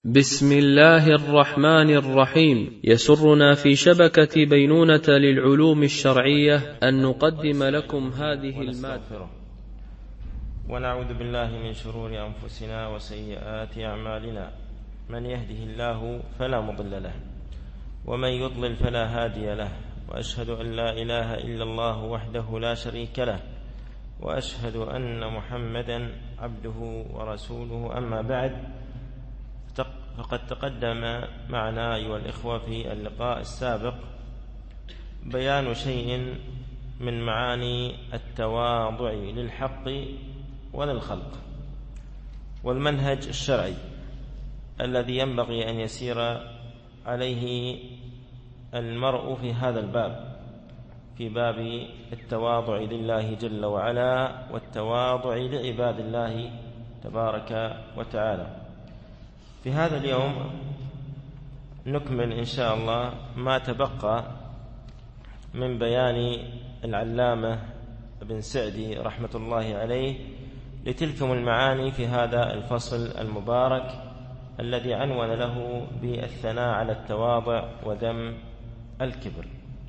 بسم الله الرحمن الرحيم. يسرنا في شبكة بينونة للعلوم الشرعية أن نقدم لكم هذه المادة. ونعوذ بالله من شرور أنفسنا وسيئات أعمالنا، من يهده الله فلا مضل له ومن يضلل فلا هادي له، وأشهد أن لا إله إلا الله وحده لا شريك له، وأشهد أن محمدا عبده ورسوله. أما بعد، فقد تقدم معنا أيها الإخوة في اللقاء السابق بيان شيء من معاني التواضع للحق وللخلق، والمنهج الشرعي الذي ينبغي أن يسير عليه المرء في هذا الباب، في باب التواضع لله جل وعلا والتواضع لعباد الله تبارك وتعالى. في هذا اليوم نكمل إن شاء الله ما تبقى من بيان العلامة ابن سعدي رحمة الله عليه لتلكم المعاني في هذا الفصل المبارك الذي عنون له بالثناء على التواضع وذم الكبر.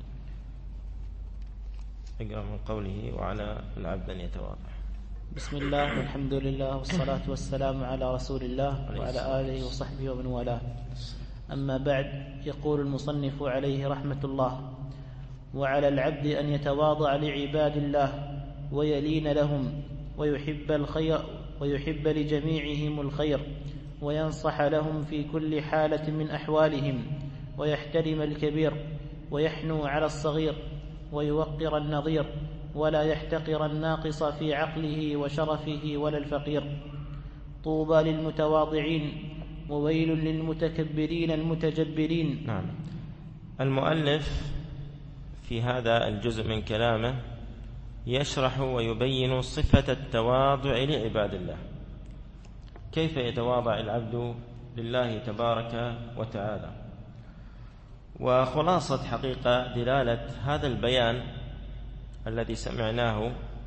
اقرأ من قوله: وعلى العبد أن يتواضع. بسم الله والحمد لله والصلاة والسلام على رسول الله وعلى آله وصحبه ومن والاه. أما بعد، يقول المصنف عليه رحمة الله: وعلى العبد أن يتواضع لعباد الله ويلين لهم ويحب لجميعهم الخير وينصح لهم في كل حالة من أحوالهم، ويحترم الكبير ويحنو على الصغير ويوقر النظير، ولا يحتقر الناقص في عقله وشرفه ولا الفقير. طوبى للمتواضعين وويل للمتكبرين المتجبرين. نعم. المؤلف في هذا الجزء من كلامه يشرح ويبين صفة التواضع لعباد الله، كيف يتواضع العبد لله تبارك وتعالى. وخلاصة حقيقة دلالة هذا البيان الذي سمعناه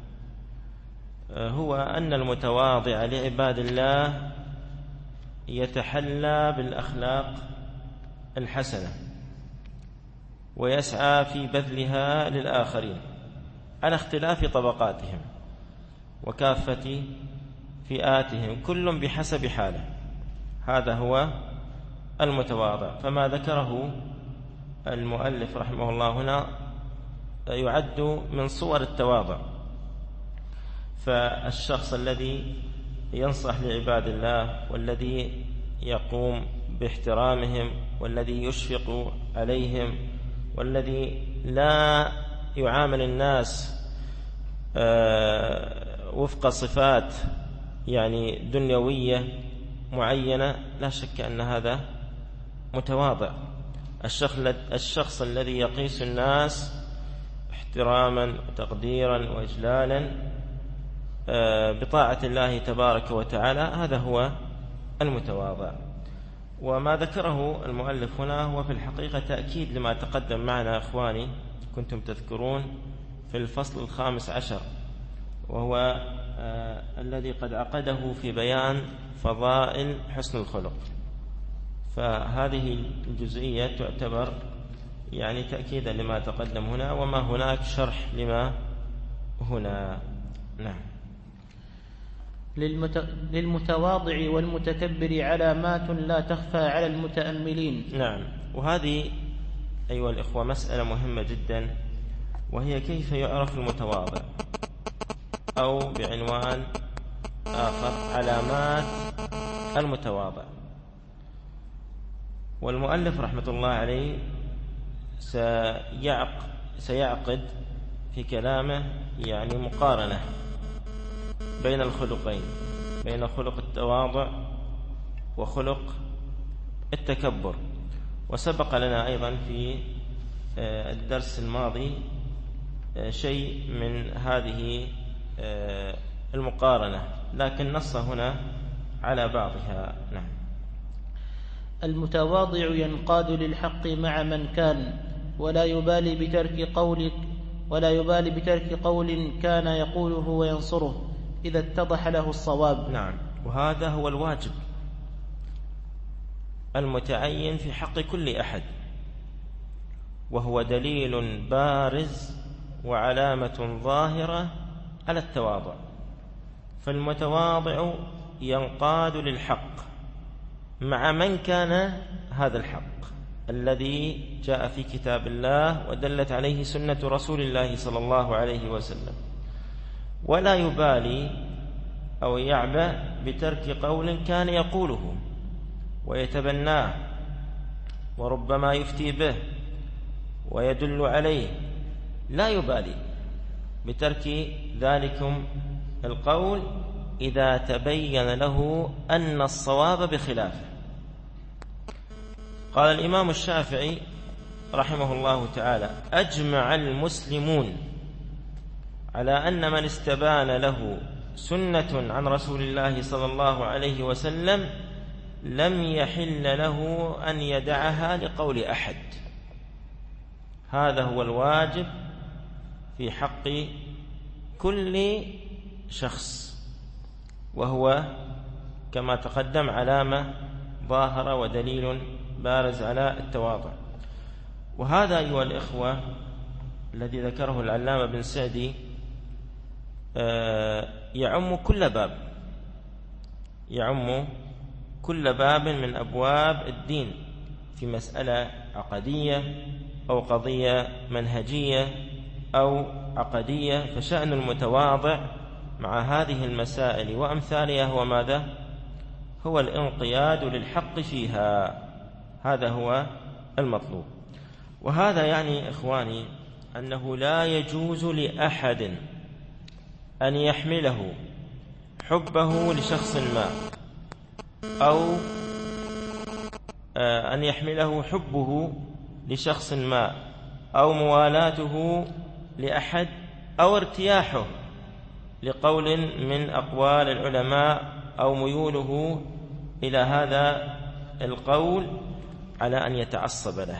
هو أن المتواضع لعباد الله يتحلى بالأخلاق الحسنة ويسعى في بذلها للآخرين على اختلاف طبقاتهم وكافة فئاتهم، كل بحسب حاله. هذا هو المتواضع. فما ذكره المؤلف رحمه الله هنا يعد من صور التواضع. فالشخص الذي ينصح لعباد الله والذي يقوم باحترامهم والذي يشفق عليهم والذي لا يعامل الناس وفق صفات دنيوية معينة، لا شك أن هذا متواضع. الشخص الذي يقيس الناس احتراما وتقديرا وإجلالا بطاعة الله تبارك وتعالى، هذا هو المتواضع. وما ذكره المؤلف هنا هو في الحقيقة تأكيد لما تقدم معنا أخواني، كنتم تذكرون في الفصل 15، وهو الذي قد عقده في بيان فضائل حسن الخلق. فهذه الجزئية تعتبر تأكيدا لما تقدم هنا، وما هناك شرح لما هنا. نعم. للمتواضع والمتكبر علامات لا تخفى على المتأملين. نعم. وهذه أيها الإخوة مسألة مهمة جدا، وهي كيف يعرف المتواضع، أو بعنوان آخر علامات المتواضع. والمؤلف رحمة الله عليه سيعقد في كلامه مقارنة بين الخلقين، بين خلق التواضع وخلق التكبر. وسبق لنا أيضا في الدرس الماضي شيء من هذه المقارنة، لكن نص هنا على بعضها. نعم. المتواضع ينقاد للحق مع من كان، ولا يبالي بترك قول كان يقوله وينصره إذا اتضح له الصواب. نعم. وهذا هو الواجب المتعين في حق كل أحد، وهو دليل بارز وعلامة ظاهرة على التواضع. فالمتواضع ينقاد للحق مع من كان هذا الحق الذي جاء في كتاب الله ودلت عليه سنة رسول الله صلى الله عليه وسلم، ولا يبالي أو يعبأ بترك قول كان يقوله ويتبناه وربما يفتي به ويدل عليه، لا يبالي بترك ذلكم القول إذا تبين له أن الصواب بخلافه. قال الإمام الشافعي رحمه الله تعالى: أجمع المسلمون على أن من استبان له سنة عن رسول الله صلى الله عليه وسلم لم يحل له أن يدعها لقول أحد. هذا هو الواجب في حق كل شخص، وهو كما تقدم علامة ظاهرة ودليل بارز على التواضع. وهذا أيها الإخوة الذي ذكره العلامة بن سعدي يعم كل باب من أبواب الدين في مسألة عقدية أو قضية منهجية أو عقدية. فشأن المتواضع مع هذه المسائل وأمثالها هو ماذا؟ هو الانقياد للحق فيها. هذا هو المطلوب. وهذا يعني إخواني أنه لا يجوز لأحد أن يحمله حبه لشخص ما، أو أن يحمله حبه لشخص ما، أو موالاته لأحد، أو ارتياحه لقول من أقوال العلماء، أو ميوله إلى هذا القول على أن يتعصب له،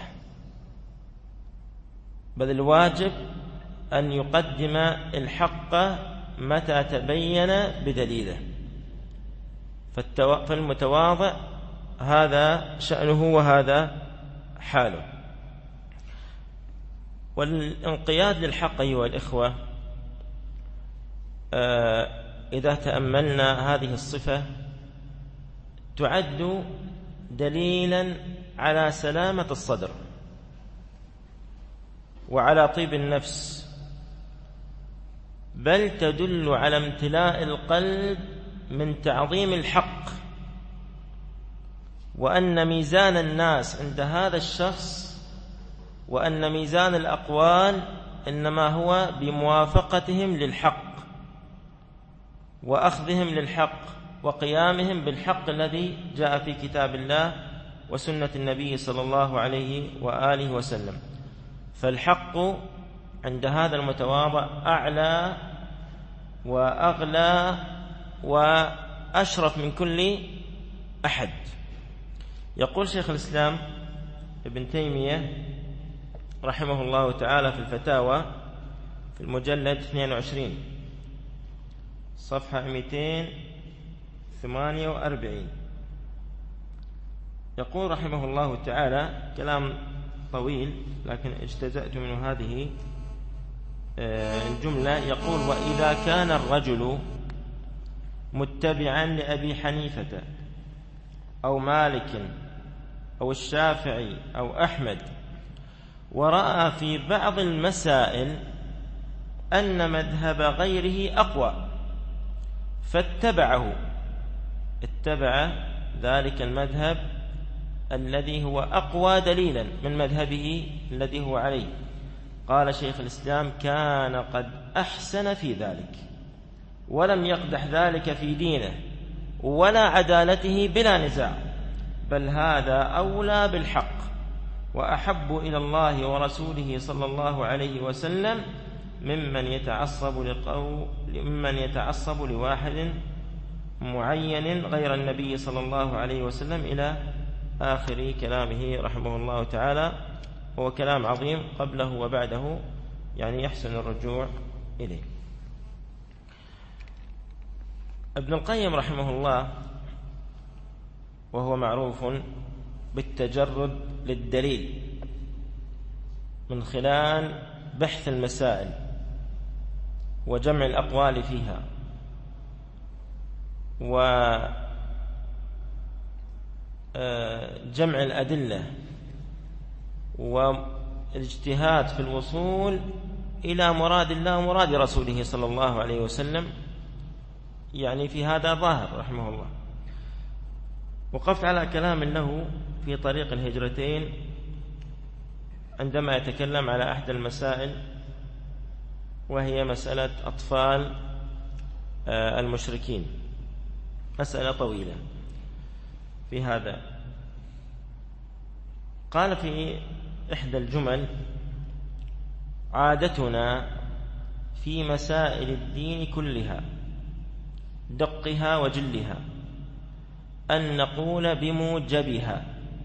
بل الواجب أن يقدم الحق متى تبين بدليله. فالمتواضع هذا شأنه وهذا حاله. والانقياد للحق أيها الإخوة إذا تأملنا هذه الصفة تعد دليلا على سلامة الصدر وعلى طيب النفس، بل تدل على امتلاء القلب من تعظيم الحق، وأن ميزان الناس عند هذا الشخص وأن ميزان الأقوال إنما هو بموافقتهم للحق وأخذهم للحق وقيامهم بالحق الذي جاء في كتاب الله وسنة النبي صلى الله عليه وآله وسلم. فالحق عند هذا المتواضع أعلى وأغلى وأشرف من كل أحد. يقول شيخ الإسلام ابن تيمية رحمه الله تعالى في الفتاوى في المجلد 22 صفحة 248، يقول رحمه الله تعالى كلام طويل لكن اجتزأت منه هذه الجملة. يقول: وإذا كان الرجل متبعا لأبي حنيفة أو مالك أو الشافعي أو أحمد، ورأى في بعض المسائل أن مذهب غيره أقوى فاتبعه، اتبع ذلك المذهب الذي هو أقوى دليلا من مذهبه الذي هو عليه، قال شيخ الإسلام: كان قد أحسن في ذلك ولم يقدح ذلك في دينه ولا عدالته بلا نزاع، بل هذا أولى بالحق وأحب إلى الله ورسوله صلى الله عليه وسلم ممن يتعصب لواحد معين غير النبي صلى الله عليه وسلم، إلى آخر كلامه رحمه الله تعالى. هو كلام عظيم قبله وبعده، يعني يحسن الرجوع إليه. ابن القيم رحمه الله وهو معروف بالتجرد للدليل من خلال بحث المسائل وجمع الأقوال فيها وجمع الأدلة والاجتهاد في الوصول إلى مراد الله ومراد رسوله صلى الله عليه وسلم، يعني في هذا ظاهر رحمه الله. وقفت على كلام له في طريق الهجرتين عندما يتكلم على أحد المسائل، وهي مسألة أطفال المشركين، مسألة طويلة في هذا. قال في إحدى الجمل: عادتنا في مسائل الدين كلها دقها وجلها أن نقول بموجبها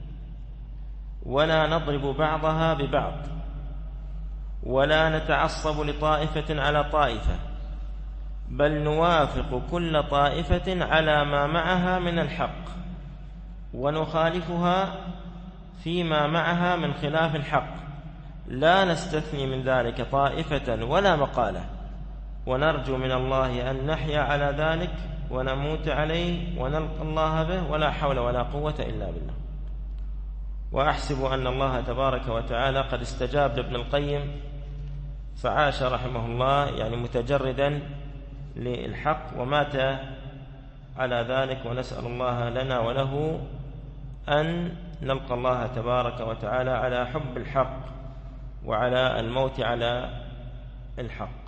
ولا نضرب بعضها ببعض ولا نتعصب لطائفة على طائفة، بل نوافق كل طائفة على ما معها من الحق ونخالفها فيما معها من خلاف الحق، لا نستثني من ذلك طائفة ولا مقالة، ونرجو من الله أن نحيا على ذلك ونموت عليه ونلقى الله به، ولا حول ولا قوة إلا بالله. وأحسب أن الله تبارك وتعالى قد استجاب لابن القيم فعاش رحمه الله يعني متجردا للحق ومات على ذلك، ونسأل الله لنا وله أن نلقى الله تبارك وتعالى على حب الحق وعلى الموت على الحق.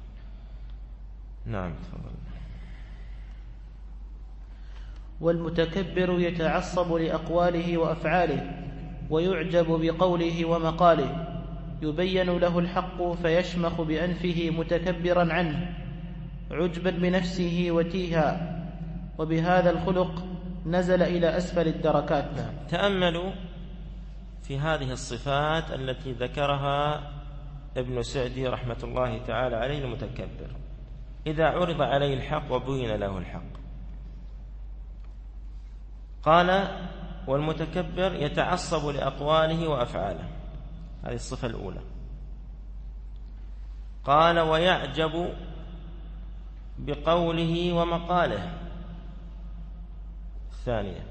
نعم تفضل. والمتكبر يتعصب لأقواله وأفعاله ويعجب بقوله ومقاله، يبين له الحق فيشمخ بأنفه متكبرا عنه عجبا بنفسه وتيها، وبهذا الخلق نزل إلى أسفل الدركات. تأملوا في هذه الصفات التي ذكرها ابن سعدي رحمة الله تعالى عليه المتكبر. إذا عرض عليه الحق وبين له الحق، قال: والمتكبر يتعصب لأقواله وأفعاله، هذه الصفة الأولى. قال: ويعجب بقوله ومقاله، الثانية.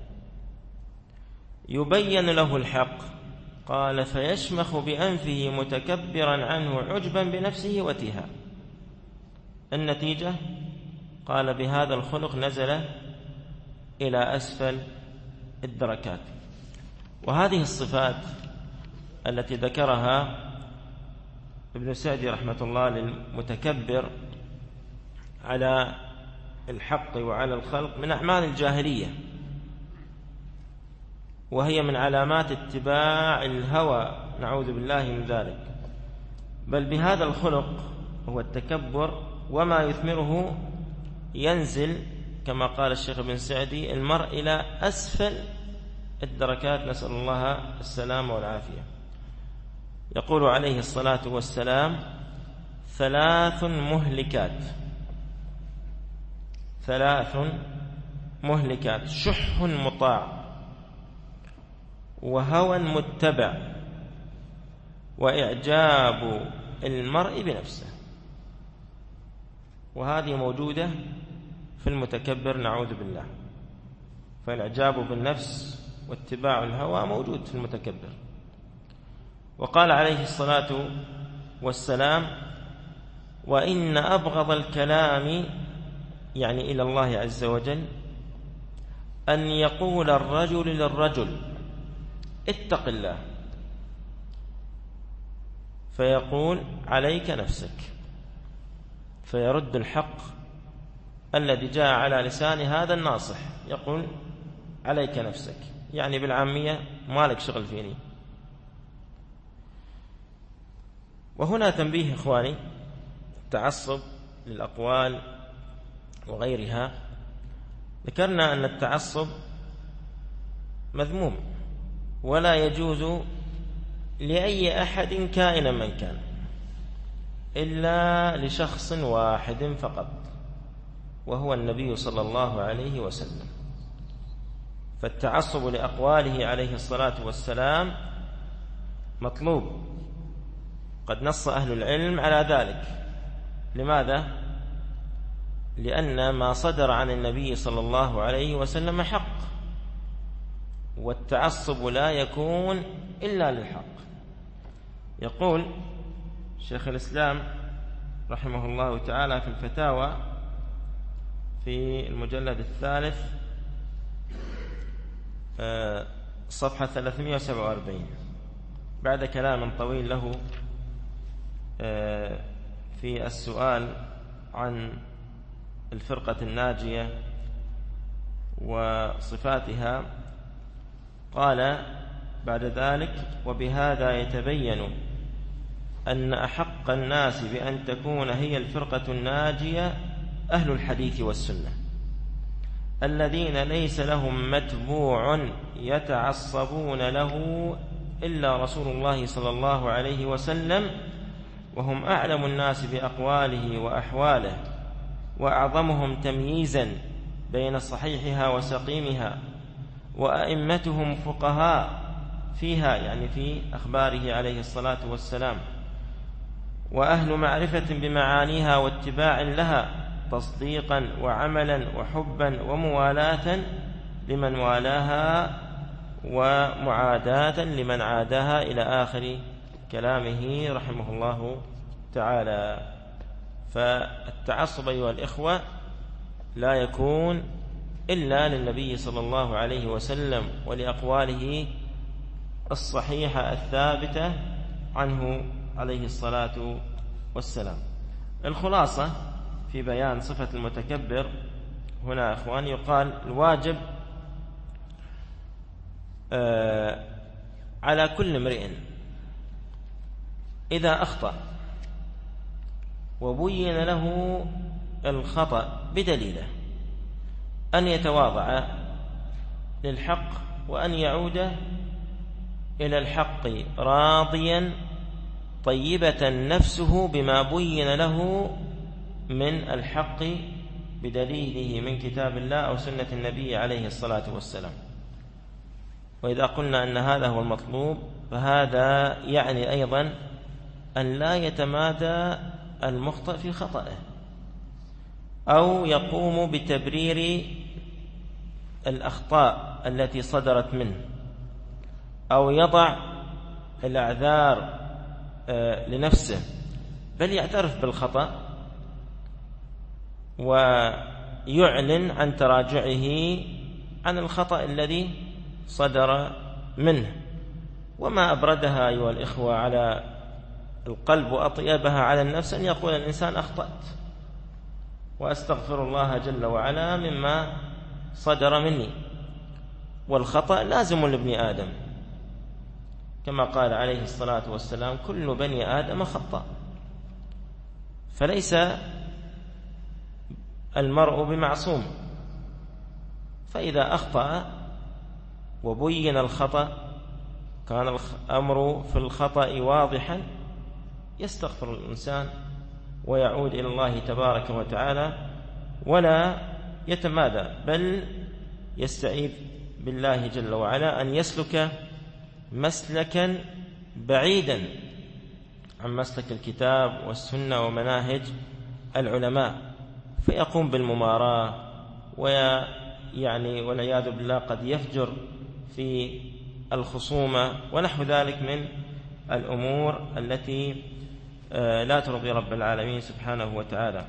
يبين له الحق، قال: فيشمخ بأنفه متكبرا عنه عجبا بنفسه وتيها. النتيجة قال: بهذا الخلق نزل إلى أسفل الدركات. وهذه الصفات التي ذكرها ابن سعدي رحمة الله للمتكبر على الحق وعلى الخلق من أعمال الجاهلية، وهي من علامات اتباع الهوى، نعوذ بالله من ذلك. بل بهذا الخلق هو التكبر وما يثمره ينزل كما قال الشيخ ابن سعدي المرء إلى أسفل الدركات، نسأل الله السلامة والعافية. يقول عليه الصلاة والسلام: ثلاث مهلكات شح مطاع وهوى متبع وإعجاب المرء بنفسه. وهذه موجودة في المتكبر نعوذ بالله، فالإعجاب بالنفس واتباع الهوى موجود في المتكبر. وقال عليه الصلاة والسلام: وإن أبغض الكلام يعني إلى الله عز وجل أن يقول الرجل للرجل اتق الله، فيقول عليك نفسك، فيرد الحق الذي جاء على لسان هذا الناصح، يقول عليك نفسك، يعني بالعامية مالك شغل فيني. وهنا تنبيه إخواني، التعصب للأقوال وغيرها. ذكرنا أن التعصب مذموم ولا يجوز لأي أحد كائنا من كان إلا لشخص واحد فقط، وهو النبي صلى الله عليه وسلم. فالتعصب لأقواله عليه الصلاة والسلام مطلوب، قد نص أهل العلم على ذلك. لماذا؟ لأن ما صدر عن النبي صلى الله عليه وسلم حق، والتعصب لا يكون إلا للحق. يقول شيخ الإسلام رحمه الله تعالى في الفتاوى في المجلد 3 صفحة 347 بعد كلام طويل له في السؤال عن الفرقة الناجية وصفاتها، قال بعد ذلك: وبهذا يتبين أن أحق الناس بأن تكون هي الفرقة الناجية أهل الحديث والسنة، الذين ليس لهم متبوع يتعصبون له إلا رسول الله صلى الله عليه وسلم، وهم أعلم الناس بأقواله وأحواله، وأعظمهم تمييزا بين صحيحها وسقيمها، وأئمتهم فقهاء فيها، يعني في أخباره عليه الصلاة والسلام، وأهل معرفة بمعانيها واتباع لها تصديقا وعملا وحبا وموالاة لمن والاها ومعاداة لمن عاداها، إلى آخر كلامه رحمه الله تعالى. فالتعصب أيها الإخوة لا يكون إلا للنبي صلى الله عليه وسلم ولأقواله الصحيحة الثابتة عنه عليه الصلاة والسلام. الخلاصة في بيان صفة المتكبر هنا أخوان، يقال الواجب على كل امرئ إذا أخطأ وبين له الخطأ بدليله أن يتواضع للحق، وأن يعود إلى الحق راضيا طيبة نفسه بما بين له من الحق بدليله من كتاب الله أو سنة النبي عليه الصلاة والسلام. وإذا قلنا أن هذا هو المطلوب، فهذا يعني أيضا أن لا يتمادى المخطئ في خطأه، أو يقوم بتبرير الأخطاء التي صدرت منه، أو يضع الأعذار لنفسه، بل يعترف بالخطأ ويعلن عن تراجعه عن الخطأ الذي صدر منه. وما أبردها أيها الإخوة على القلب وأطيبها على النفس أن يقول الإنسان: أخطأت وأستغفر الله جل وعلا مما صدر مني. والخطأ لازم لابن آدم، كما قال عليه الصلاة والسلام: كل بني آدم خطأ. فليس المرء بمعصوم، فإذا أخطأ وبين الخطأ كان الأمر في الخطأ واضحا، يستغفر الإنسان ويعود إلى الله تبارك وتعالى، ولا يتمادى، بل يستعيذ بالله جل وعلا أن يسلك مسلكا بعيدا عن مسلك الكتاب والسنة ومناهج العلماء، فيقوم بالمماراة، ويعني والعياذ بالله قد يفجر في الخصومة ونحو ذلك من الأمور التي لا ترضي رب العالمين سبحانه وتعالى.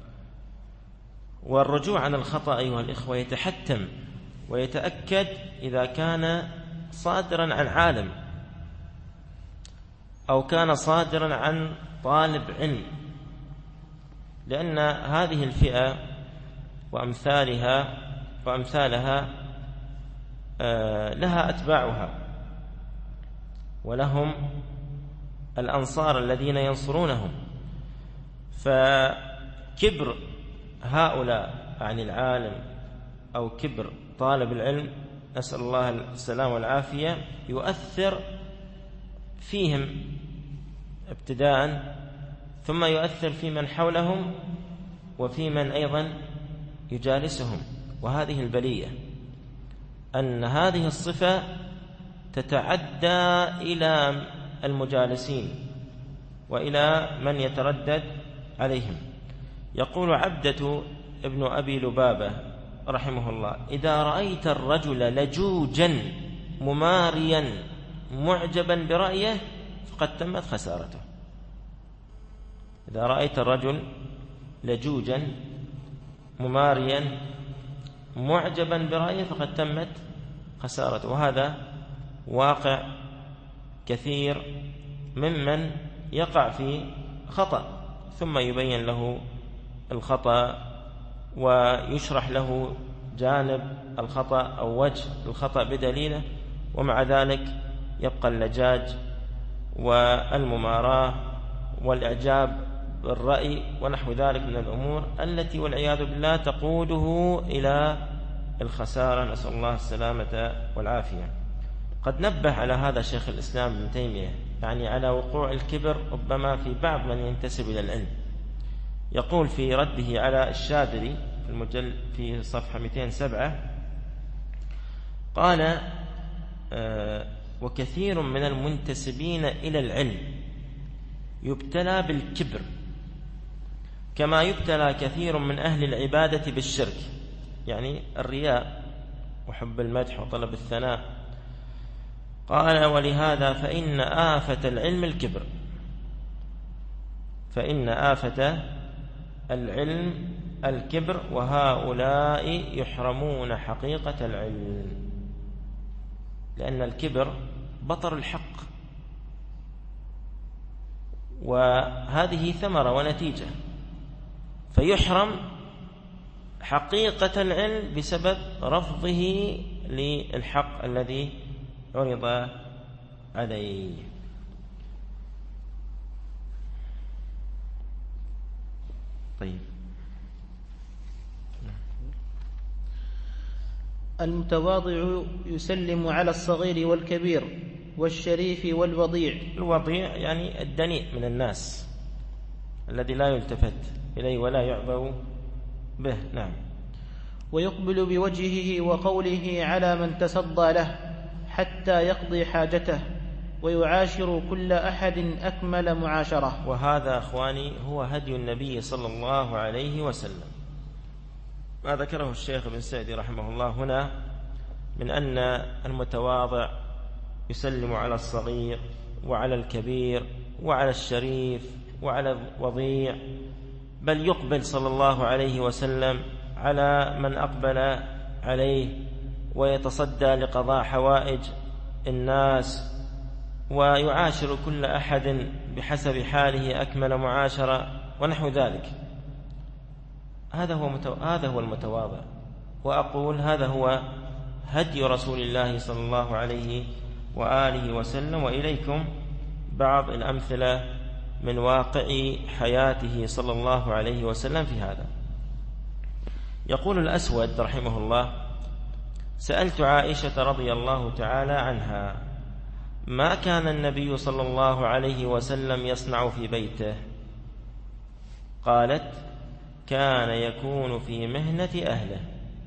والرجوع عن الخطأ أيها الإخوة يتحتم ويتأكد إذا كان صادرا عن عالم أو كان صادرا عن طالب علم، لأن هذه الفئة وأمثالها لها أتباعها، ولهم الأنصار الذين ينصرونهم. فكبر هؤلاء عن العالم أو كبر طالب العلم، نسأل الله السلام والعافية، يؤثر فيهم ابتداء، ثم يؤثر في من حولهم وفي من أيضا يجالسهم. وهذه البلية أن هذه الصفة تتعدى إلى المجالسين وإلى من يتردد عليهم. يقول عبدة ابن أبي لبابة رحمه الله: إذا رأيت الرجل لجوجا مماريا معجبا برأيه فقد تمت خسارته. إذا رأيت الرجل لجوجا مماريا معجبا برأيه فقد تمت خسارته. وهذا واقع كثير ممن يقع في خطأ ثم يبين له الخطأ ويشرح له جانب الخطأ أو وجه الخطأ بدليله، ومع ذلك يبقى اللجاج والمماراة والإعجاب بالرأي ونحو ذلك من الأمور التي والعياذ بالله تقوده إلى الخسارة، نسأل الله السلامة والعافية. قد نبه على هذا شيخ الإسلام ابن تيمية، يعني على وقوع الكبر ربما في بعض من ينتسب إلى العلم. يقول في رده على الشاذلي في صفحة 207 قال: وكثير من المنتسبين إلى العلم يبتلى بالكبر كما يبتلى كثير من أهل العبادة بالشرك، يعني الرياء وحب المدح وطلب الثناء. قال: ولهذا فإن آفة العلم الكبر، فإن آفة العلم الكبر، وهؤلاء يحرمون حقيقة العلم، لأن الكبر بطر الحق، وهذه ثمرة ونتيجة، فيحرم حقيقة العلم بسبب رفضه للحق الذي عرض عليه. طيب، المتواضع يسلم على الصغير والكبير والشريف والوضيع. الوضيع يعني الدنيء من الناس الذي لا يلتفت إليه ولا يعبأ به. نعم. ويقبل بوجهه وقوله على من تصدى له حتى يقضي حاجته، ويعاشر كل أحد أكمل معاشرة. وهذا أخواني هو هدي النبي صلى الله عليه وسلم. ما ذكره الشيخ ابن سعدي رحمه الله هنا من أن المتواضع يسلم على الصغير وعلى الكبير وعلى الشريف وعلى الوضيع، بل يقبل صلى الله عليه وسلم على من أقبل عليه ويتصدى لقضاء حوائج الناس، ويعاشر كل أحد بحسب حاله أكمل معاشرة ونحو ذلك. هذا هو المتواضع. وأقول هذا هو هدي رسول الله صلى الله عليه وآله وسلم. وإليكم بعض الأمثلة من واقع حياته صلى الله عليه وسلم في هذا. يقول الأسود رحمه الله: سألت عائشة رضي الله تعالى عنها: ما كان النبي صلى الله عليه وسلم يصنع في بيته؟ قالت: كان يكون في مهنة أهله،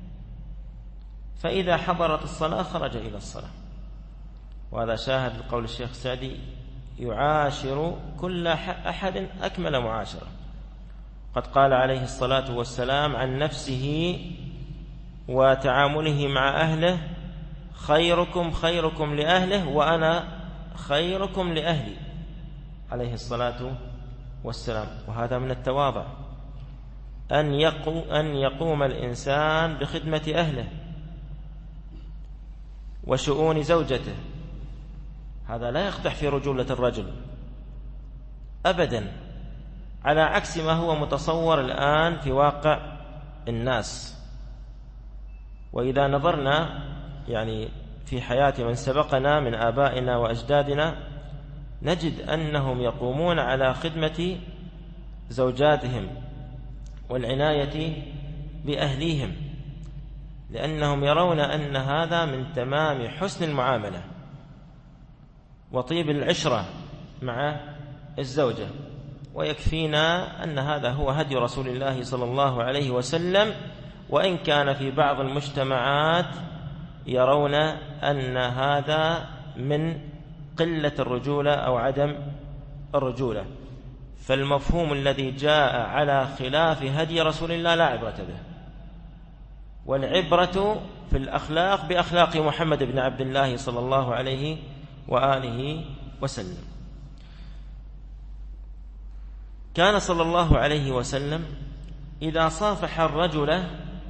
فإذا حضرت الصلاة خرج إلى الصلاة. وهذا شاهد لقول الشيخ سعدي: يعاشر كل أحد أكمل معاشرة. قد قال عليه الصلاة والسلام عن نفسه وتعامله مع أهله: خيركم خيركم لأهله وأنا خيركم لأهلي، عليه الصلاة والسلام. وهذا من التواضع أن يقوم الإنسان بخدمة أهله وشؤون زوجته. هذا لا يقدح في رجولة الرجل أبدا، على عكس ما هو متصور الآن في واقع الناس. وإذا نظرنا يعني في حياة من سبقنا من آبائنا وأجدادنا نجد أنهم يقومون على خدمة زوجاتهم والعناية بأهليهم، لأنهم يرون أن هذا من تمام حسن المعاملة وطيب العشرة مع الزوجة. ويكفينا أن هذا هو هدي رسول الله صلى الله عليه وسلم، وإن كان في بعض المجتمعات يرون أن هذا من قلة الرجولة أو عدم الرجولة. فالمفهوم الذي جاء على خلاف هدي رسول الله لا عبرة به، والعبرة في الأخلاق بأخلاق محمد بن عبد الله صلى الله عليه وآله وسلم. كان صلى الله عليه وسلم إذا صافح الرجل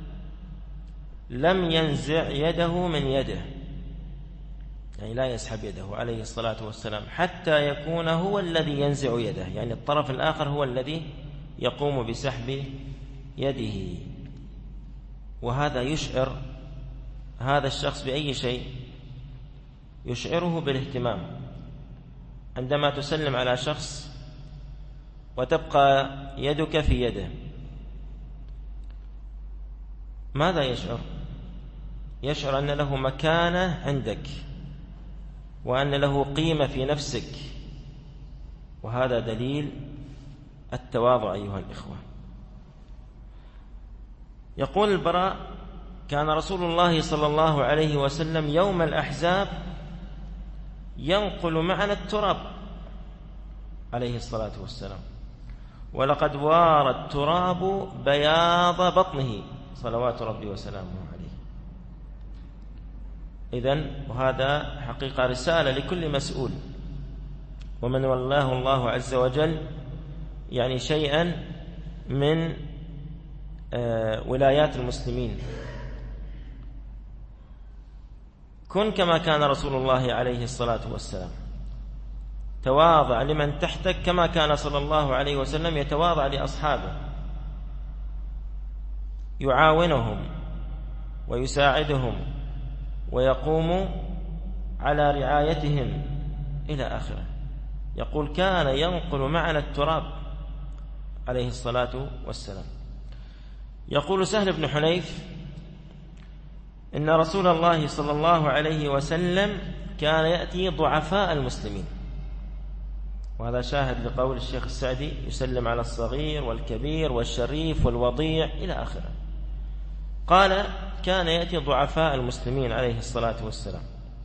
لم ينزع يده من يده، يعني لا يسحب يده عليه الصلاة والسلام حتى يكون هو الذي ينزع يده، يعني الطرف الآخر هو الذي يقوم بسحب يده. وهذا يشعر هذا الشخص بأي شيء؟ يشعره بالاهتمام. عندما تسلم على شخص وتبقى يدك في يده، ماذا يشعر؟ يشعر أن له مكانة عندك وأن له قيمة في نفسك، وهذا دليل التواضع أيها الإخوة. يقول البراء: كان رسول الله صلى الله عليه وسلم يوم الأحزاب ينقل معنا التراب عليه الصلاة والسلام، ولقد وارى التراب بياض بطنه صلوات ربي وسلامه عليه. إذن وهذا حقيقة رسالة لكل مسؤول، ومن والله الله عز وجل يعني شيئا من ولايات المسلمين. كن كما كان رسول الله عليه الصلاة والسلام، تواضع لمن تحتك كما كان صلى الله عليه وسلم يتواضع لأصحابه، يعاونهم ويساعدهم ويقوم على رعايتهم إلى آخره. يقول: كان ينقل معنا التراب عليه الصلاة والسلام. يقول سهل بن حنيف: إن رسول الله صلى الله عليه وسلم كان يأتي ضعفاء المسلمين، وهذا شاهد لقول الشيخ السعدي: يسلم على الصغير والكبير والشريف والوضيع إلى آخره. قال: كان يأتي ضعفاء المسلمين عليه الصلاة والسلام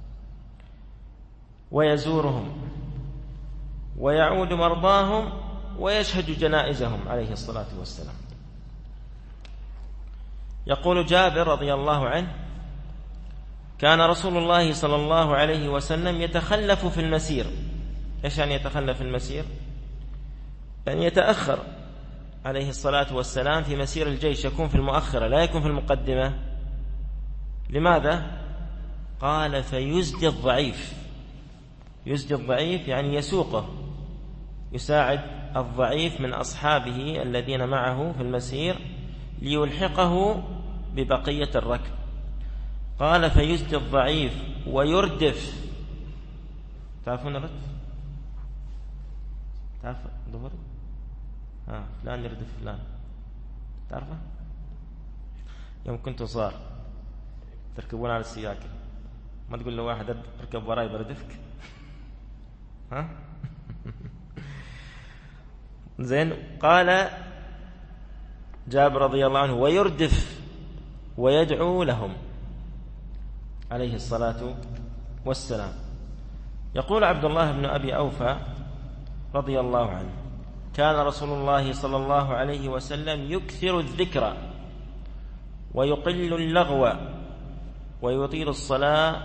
ويزورهم ويعود مرضاهم ويشهد جنائزهم عليه الصلاة والسلام. يقول جابر رضي الله عنه: كان رسول الله صلى الله عليه وسلم يتخلف في المسير. إيش يعني يتخلف في المسير؟ يعني يتأخر عليه الصلاة والسلام في مسير الجيش، يكون في المؤخرة لا يكون في المقدمة. لماذا؟ قال: فيزدي الضعيف. يزدي الضعيف يعني يسوقه، يساعد الضعيف من أصحابه الذين معه في المسير ليلحقه ببقية الركب. قال: فيزدي الضعيف ويردف. تعرفون الردف؟ تعرف ظهر؟ فلان يردف فلان، تعرفه؟ يوم كنتوا صغار تركبون على السياكل، ما تقول له واحد اركب وراي بردفك. زين. قال جابر رضي الله عنه: ويردف ويدعو لهم عليه الصلاة والسلام. يقول عبد الله بن أبي أوفى رضي الله عنه: كان رسول الله صلى الله عليه وسلم يكثر الذكر ويقل اللغو ويطيل الصلاة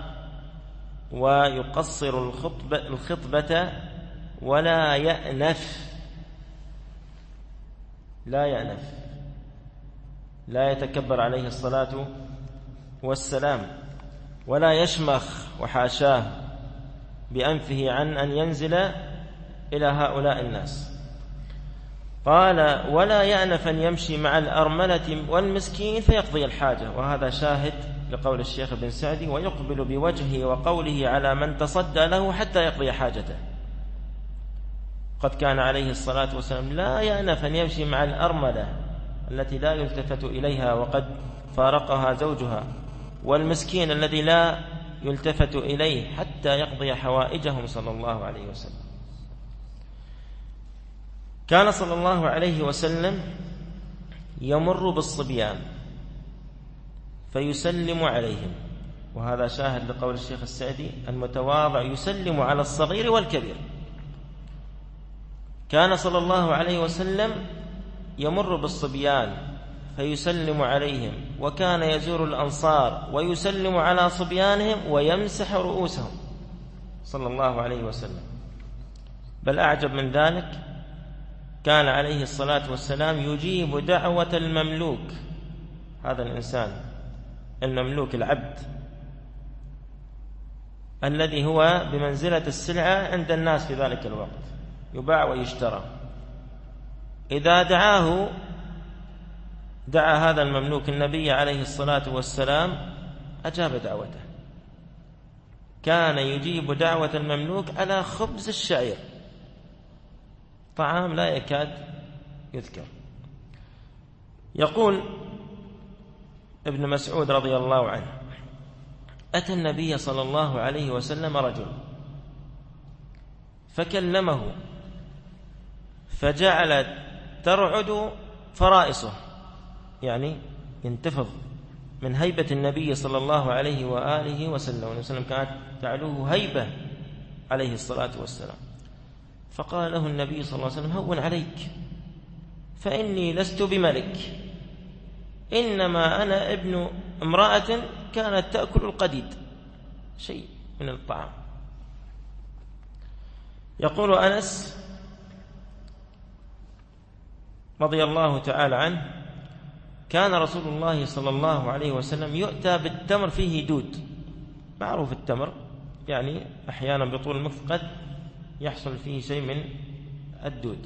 ويقصر الخطبة ولا يأنف. لا يأنف، لا يتكبر عليه الصلاة والسلام، ولا يشمخ وحاشاه بأنفه عن أن ينزل إلى هؤلاء الناس. قال: ولا يأنف أن يمشي مع الأرملة والمسكين فيقضي الحاجة. وهذا شاهد لقول الشيخ بن سعدي: ويقبل بوجهه وقوله على من تصدى له حتى يقضي حاجته. قد كان عليه الصلاة والسلام لا يأنف أن يمشي مع الأرملة التي لا يلتفت إليها وقد فارقها زوجها، والمسكين الذي لا يلتفت إليه حتى يقضي حوائجهم صلى الله عليه وسلم. كان صلى الله عليه وسلم يمر بالصبيان فيسلم عليهم وهذا شاهد لقول الشيخ السعدي: المتواضع يسلم على الصغير والكبير. كان صلى الله عليه وسلم يمر بالصبيان فيسلم عليهم، وكان يزور الأنصار ويسلم على صبيانهم ويمسح رؤوسهم صلى الله عليه وسلم. بل أعجب من ذلك، كان عليه الصلاة والسلام يجيب دعوة المملوك، هذا الإنسان المملوك العبد الذي هو بمنزلة السلعة عند الناس في ذلك الوقت، يباع ويشترى. إذا دعا هذا المملوك النبي عليه الصلاة والسلام أجاب دعوته. كان يجيب دعوة المملوك على خبز الشعير، طعام لا يكاد يذكر. يقول ابن مسعود رضي الله عنه: أتى النبي صلى الله عليه وسلم رجل فكلمه فجعلت ترعد فرائصه، يعني ينتفض من هيبة النبي صلى الله عليه وآله وسلم، كانت تعلوه هيبة عليه الصلاة والسلام. فقال له النبي صلى الله عليه وسلم: هون عليك، فإني لست بملك، إنما أنا ابن امرأة كانت تأكل القديد، شيء من الطعام. يقول أنس رضي الله تعالى عنه: كان رسول الله صلى الله عليه وسلم يؤتى بالتمر فيه دود. معروف التمر يعني أحيانا بطول المكث قد يحصل فيه شيء من الدود.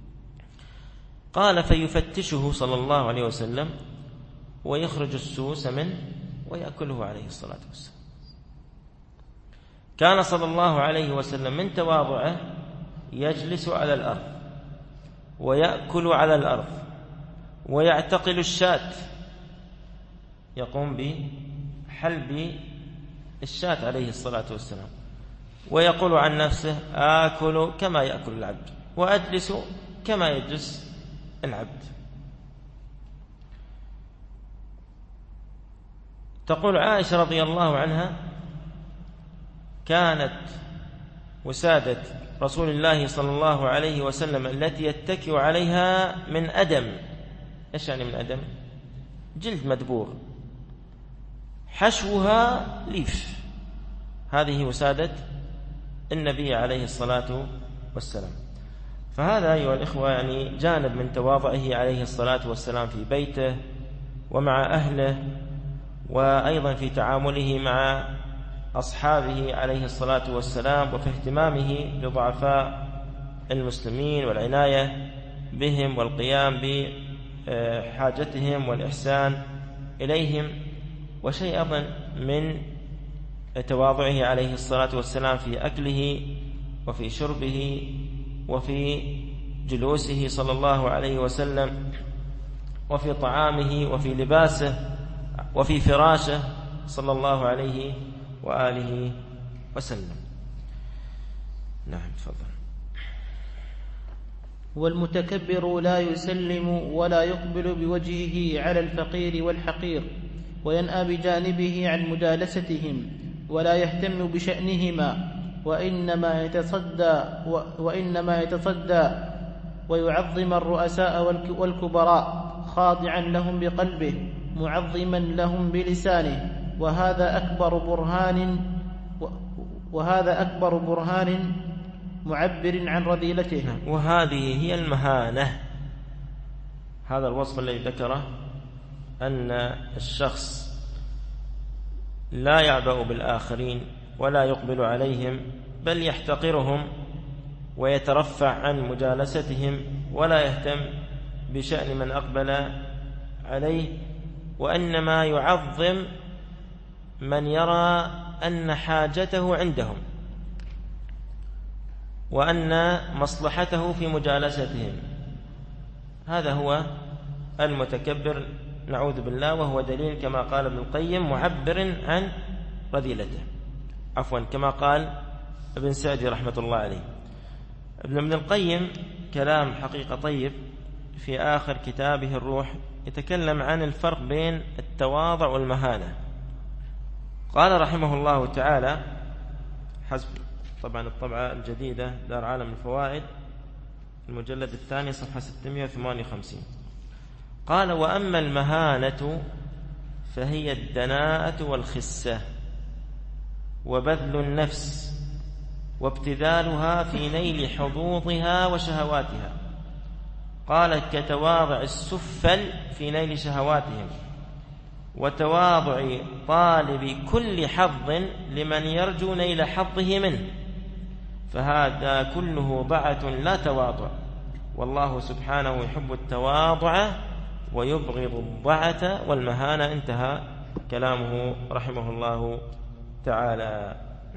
قال: فيفتشه صلى الله عليه وسلم ويخرج السوس منه ويأكله عليه الصلاة والسلام. كان صلى الله عليه وسلم من تواضعه يجلس على الأرض ويأكل على الأرض ويعتقل الشاة، يقوم بحلب الشاة عليه الصلاة والسلام، ويقول عن نفسه: آكل كما يأكل العبد وأجلس كما يجلس العبد. تقول عائشة رضي الله عنها: كانت وسادة رسول الله صلى الله عليه وسلم التي يتكئ عليها من أدم. إيش يعني من أدم؟ جلد مدبور، حشوها ليف. هذه وسادة النبي عليه الصلاة والسلام. فهذا أيها الإخوة يعني جانب من تواضعه عليه الصلاة والسلام في بيته ومع أهله، وأيضا في تعامله مع أصحابه عليه الصلاة والسلام، وفي اهتمامه بضعفاء المسلمين والعناية بهم والقيام بحاجتهم والإحسان إليهم. وشيء أيضا من تواضعه عليه الصلاة والسلام في أكله وفي شربه وفي جلوسه صلى الله عليه وسلم، وفي طعامه وفي لباسه وفي فراشه صلى الله عليه وآله وسلم. نعم، تفضل. والمتكبر لا يسلم ولا يقبل بوجهه على الفقير والحقير، وينأى بجانبه عن مجالستهم ولا يهتم بشأنهما، وإنما يتصدى ويعظم الرؤساء والكبراء، خاضعا لهم بقلبه معظما لهم بلسانه، وهذا أكبر برهان معبر عن رذيلته. وهذه هي المهانة. هذا الوصف الذي ذكره، أن الشخص لا يعبأ بالآخرين ولا يقبل عليهم، بل يحتقرهم ويترفع عن مجالستهم ولا يهتم بشأن من أقبل عليه، وإنما يعظم من يرى أن حاجته عندهم وأن مصلحته في مجالستهم. هذا هو المتكبر، نعوذ بالله، وهو دليل كما قال ابن القيم معبر عن رذيلته، عفوا كما قال ابن سعدي رحمة الله عليه. ابن القيم كلام حقيقة طيب في آخر كتابه الروح، يتكلم عن الفرق بين التواضع والمهانة. قال رحمه الله تعالى حسب طبعا الطبعة الجديدة دار عالم الفوائد المجلد الثاني صفحة 658. قال: وأما المهانة فهي الدناءة والخسة وبذل النفس وابتذالها في نيل حظوظها وشهواتها. قال: كتواضع السفل في نيل شهواتهم، وتواضع طالب كل حظ لمن يرجو نيل حظه منه، فهذا كله ضعة لا تواضع، والله سبحانه يحب التواضع ويبغض الضعة والمهانة. انتهى كلامه رحمه الله تعالى.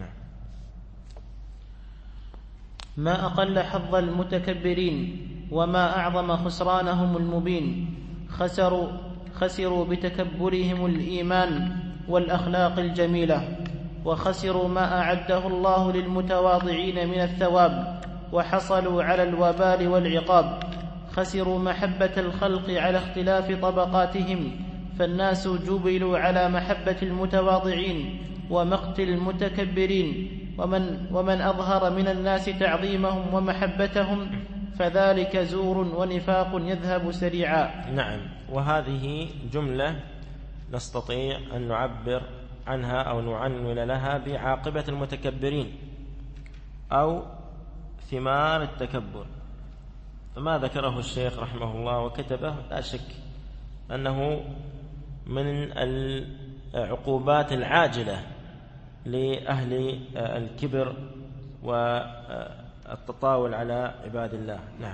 ما أقل حظ المتكبرين وما أعظم خسرانهم المبين. خسروا بتكبرهم الإيمان والأخلاق الجميلة، وخسروا ما أعده الله للمتواضعين من الثواب، وحصلوا على الوبال والعقاب. خسروا محبة الخلق على اختلاف طبقاتهم، فالناس جبلوا على محبة المتواضعين ومقت المتكبرين، ومن أظهر من الناس تعظيمهم ومحبتهم فذلك زور ونفاق يذهب سريعا. نعم، وهذه جملة نستطيع أن نعبر عنها أو نعنون لها بعاقبة المتكبرين أو ثمار التكبر. فما ذكره الشيخ رحمه الله وكتبه لا شك أنه من العقوبات العاجلة لأهل الكبر والتطاول على عباد الله. نعم.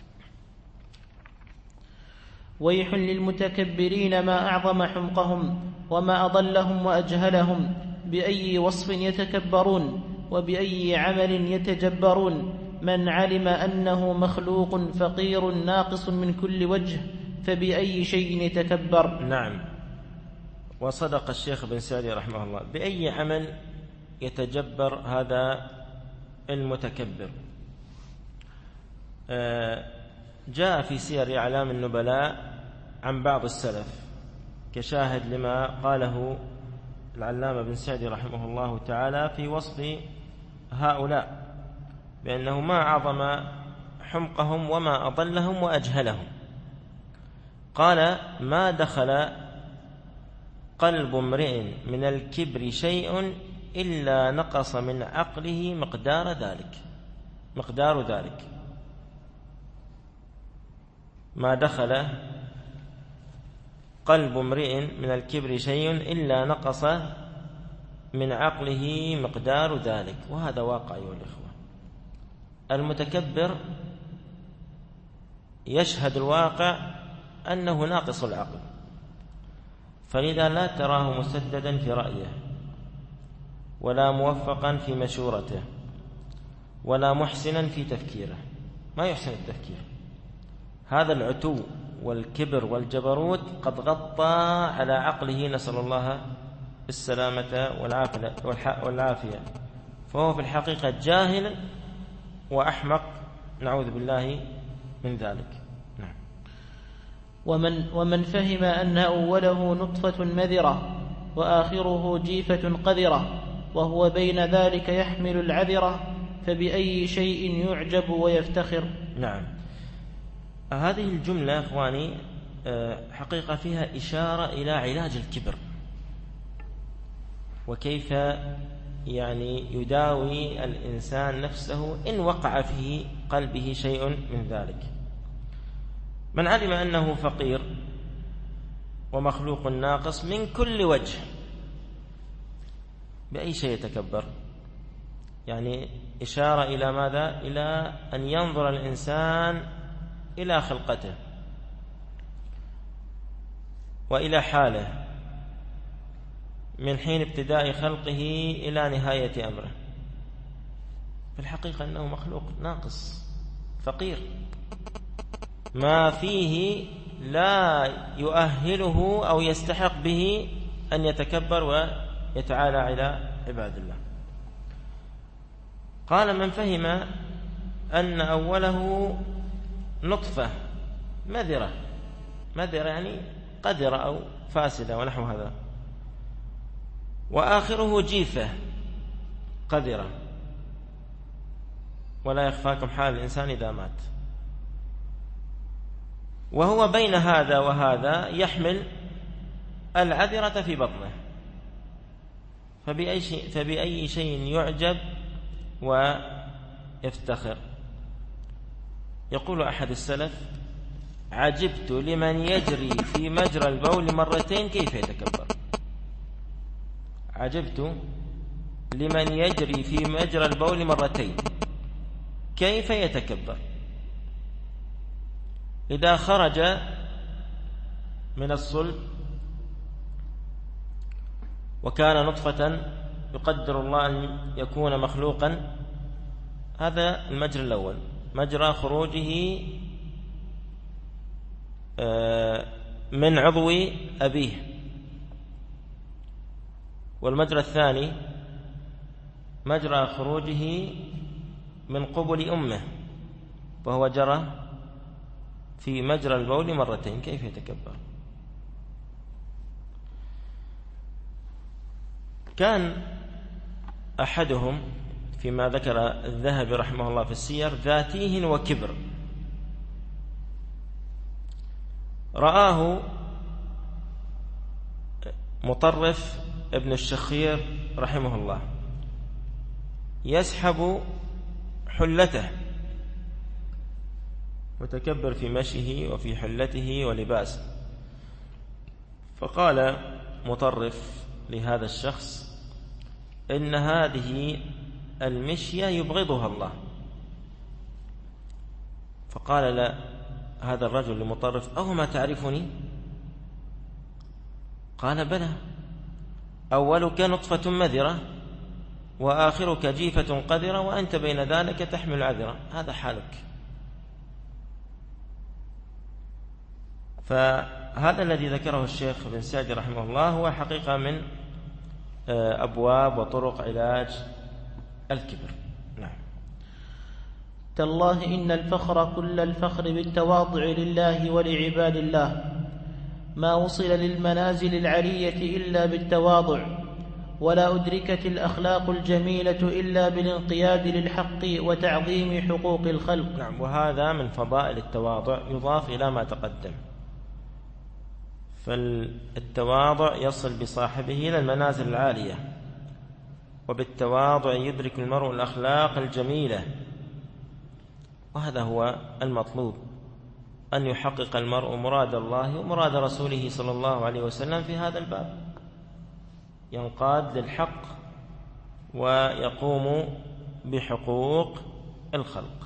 ويح للمتكبرين ما أعظم حمقهم وما أضلهم وأجهلهم، بأي وصف يتكبرون وبأي عمل يتجبرون. من علم أنه مخلوق فقير ناقص من كل وجه فبأي شيء يتكبر. نعم، وصدق الشيخ بن سعدي رحمه الله. بأي عمل يتجبر هذا المتكبر؟ جاء في سير أعلام النبلاء عن بعض السلف كشاهد لما قاله العلامة بن سعدي رحمه الله تعالى في وصف هؤلاء، بأنه ما أعظم حمقهم وما أضلهم وأجهلهم. قال: ما دخل قلب امرئ من الكبر شيء إلا نقص من عقله مقدار ذلك. ما دخل قلب امرئ من الكبر شيء إلا نقص من عقله مقدار ذلك. وهذا واقع أيها الإخوة. المتكبر يشهد الواقع أنه ناقص العقل، فلذا لا تراه مسددا في رأيه، ولا موفقا في مشورته، ولا محسنا في تفكيره. ما يحسن التفكير. هذا العتو والكبر والجبروت قد غطى على عقله، نسأل الله السلامة والعافية، فهو في الحقيقة جاهل وأحمق، نعوذ بالله من ذلك. نعم. ومن فهم أن أوله نطفة مذرة وآخره جيفة قذرة وهو بين ذلك يحمل العذرة، فبأي شيء يعجب ويفتخر. نعم، هذه الجملة إخواني حقيقة فيها إشارة إلى علاج الكبر، وكيف يداوي الإنسان نفسه إن وقع في قلبه شيء من ذلك. من علم أنه فقير ومخلوق ناقص من كل وجه، بأي شيء يتكبر؟ إشارة إلى ماذا؟ إلى أن ينظر الإنسان إلى خلقته وإلى حاله من حين ابتداء خلقه إلى نهاية أمره. في الحقيقة أنه مخلوق ناقص فقير، ما فيه لا يؤهله أو يستحق به أن يتكبر ويتعالى على عباد الله. قال: من فهم أن أوله نطفة مذرة قذرة أو فاسدة ونحو هذا، وآخره جيفة قذرة، ولا يخفاكم حال الإنسان إذا مات، وهو بين هذا وهذا يحمل العذرة في بطنه، فبأي شيء يعجب ويفتخر؟ يقول أحد السلف: عجبت لمن يجري في مجرى البول مرتين كيف يتكبر. عجبت لمن يجري في مجرى البول مرتين كيف يتكبر. إذا خرج من الصلب وكان نطفة يقدر الله أن يكون مخلوقا، هذا المجرى الأول، مجرى خروجه من عضو أبيه. والمجرى الثاني مجرى خروجه من قبل أمه، فهو جرى في مجرى البول مرتين كيف يتكبر. كان أحدهم فيما ذكر الذهبي رحمه الله في السير ذاتيه وكبر، رآه مطرف ابن الشخير رحمه الله يسحب حلته، متكبر في مشيه وفي حلته ولباسه، فقال مطرف لهذا الشخص: إن هذه المشية يبغضها الله. فقال لا هذا الرجل لمطرف: أو ما تعرفني؟ قال: بلى، أولك نطفة مذرة وآخرك جيفة قذرة وأنت بين ذلك تحمل عذرة، هذا حالك. فهذا الذي ذكره الشيخ بن سعدي رحمه الله هو حقيقة من أبواب وطرق علاج الكبر. نعم. تالله إن الفخر كل الفخر بالتواضع لله ولعباد الله، ما وصل للمنازل العلية إلا بالتواضع، ولا أدركت الأخلاق الجميلة إلا بالانقياد للحق وتعظيم حقوق الخلق. نعم. وهذا من فضائل التواضع يضاف إلى ما تقدم، فالتواضع يصل بصاحبه إلى المنازل العالية، وبالتواضع يدرك المرء الأخلاق الجميلة، وهذا هو المطلوب، أن يحقق المرء مراد الله ومراد رسوله صلى الله عليه وسلم في هذا الباب، ينقاد للحق ويقوم بحقوق الخلق.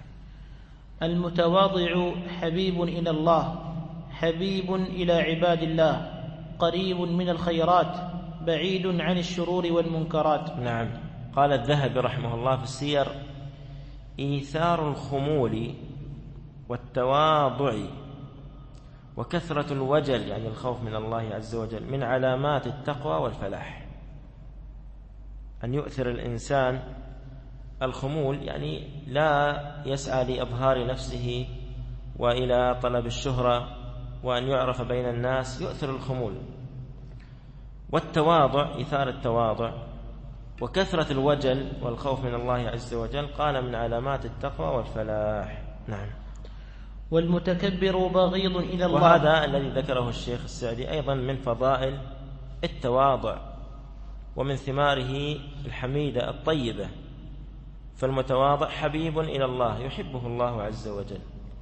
المتواضع حبيب إلى الله، حبيب إلى عباد الله، قريب من الخيرات، بعيد عن الشرور والمنكرات. نعم. قال الذهبي رحمه الله في السير: إيثار الخمول والتواضع وكثرة الوجل، يعني الخوف من الله عز وجل، من علامات التقوى والفلاح. أن يؤثر الإنسان الخمول، يعني لا يسعى لإظهار نفسه وإلى طلب الشهرة وأن يعرف بين الناس، يؤثر الخمول. والتواضع إيثار التواضع وكثرة الوجل والخوف من الله عز وجل قال من علامات التقوى والفلاح. نعم. والمتكبر بغيض إلى الله، وهذا الذي ذكره الشيخ السعدي أيضا من فضائل التواضع ومن ثماره الحميدة الطيبة. فالمتواضع حبيب إلى الله، يحبه الله عز وجل،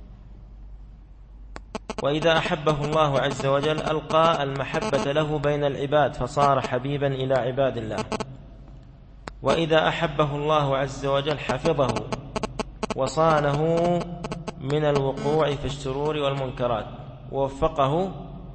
وإذا أحبه الله عز وجل ألقى المحبة له بين العباد فصار حبيبا إلى عباد الله، وإذا أحبه الله عز وجل حفظه وصانه من الوقوع في الشرور والمنكرات، ووفقه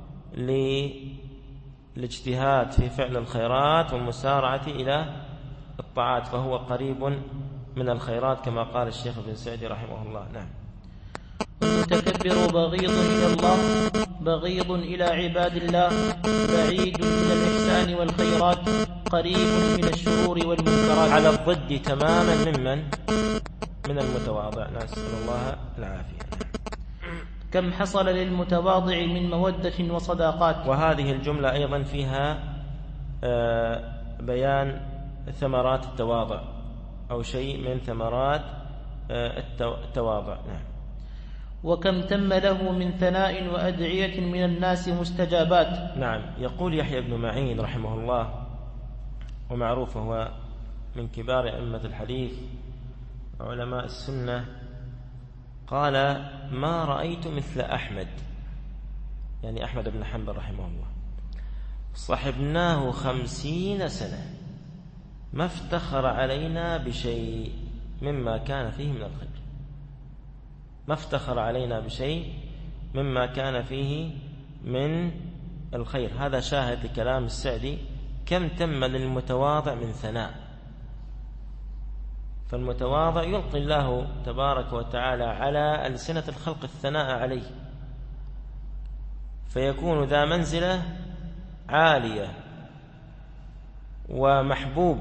للاجتهاد في فعل الخيرات والمسارعة إلى الطاعات، فهو قريب من الخيرات كما قال الشيخ بن سعدي رحمه الله. نعم. المتكبر بغيض إلى الله، بغيض إلى عباد الله، بعيد من الإحسان والخيرات، قريب من الشرور والمنكرات، على الضد تماما من المتواضع، نسأل الله العافية. كم حصل للمتواضع من مودة وصداقات. وهذه الجملة أيضا فيها بيان ثمرات التواضع أو شيء من ثمرات التواضع. نعم. وكم تم له من ثناء وأدعية من الناس مستجابات. نعم. يقول يحيى بن معين رحمه الله، ومعروف هو من كبار أئمة الحديث علماء السنة، قال: ما رأيت مثل أحمد، يعني أحمد بن حنبل رحمه الله، صحبناه 50 سنة ما افتخر علينا بشيء مما كان فيه من الخير، ما افتخر علينا بشيء مما كان فيه من الخير. هذا شاهد لكلام السعدي: كم تم للمتواضع من ثناء. فالمتواضع يلقي الله تبارك وتعالى على ألسنة الخلق الثناء عليه، فيكون ذا منزلة عالية ومحبوب،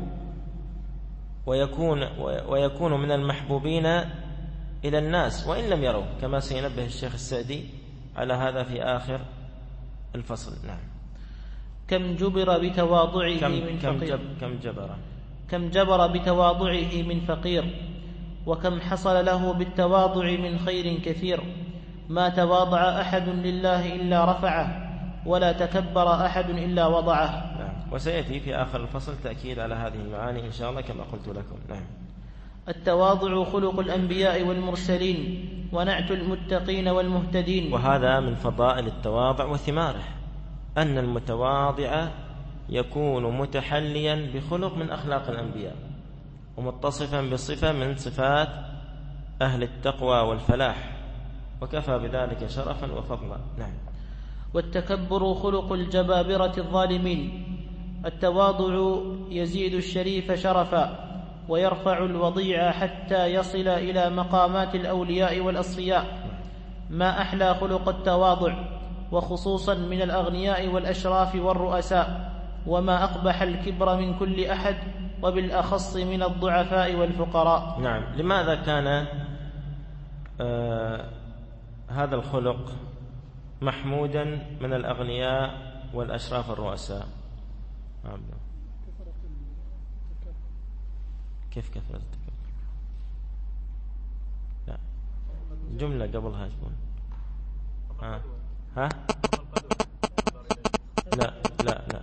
ويكون من المحبوبين إلى الناس وإن لم يروا، كما سينبه الشيخ السعدي على هذا في آخر الفصل. نعم. كم جبر بتواضعه من فقير. كم جبر بتواضعه من فقير، وكم حصل له بالتواضع من خير كثير. ما تواضع أحد لله إلا رفعه، ولا تكبر أحد إلا وضعه. نعم. وسيأتي في آخر الفصل تأكيد على هذه المعاني إن شاء الله كما قلت لكم. نعم. التواضع خلق الأنبياء والمرسلين، ونعت المتقين والمهتدين. وهذا من فضائل التواضع وثماره، أن المتواضع يكون متحليا بخلق من أخلاق الأنبياء، ومتصفا بصفة من صفات أهل التقوى والفلاح، وكفى بذلك شرفا وفضلا. نعم. والتكبر خلق الجبابرة الظالمين. التواضع يزيد الشريف شرفا، ويرفع الوضيع حتى يصل إلى مقامات الأولياء والأصفياء. ما أحلى خلق التواضع، وخصوصا من الأغنياء والأشراف والرؤساء. وما أقبح الكبر من كل أحد، وبالأخص من الضعفاء والفقراء. نعم. لماذا كان هذا الخلق محمودا من الأغنياء والأشراف الرؤساء؟ كيف كثرة التكبر؟ لا، جملة قبلها شبون؟ ها؟ لا لا لا.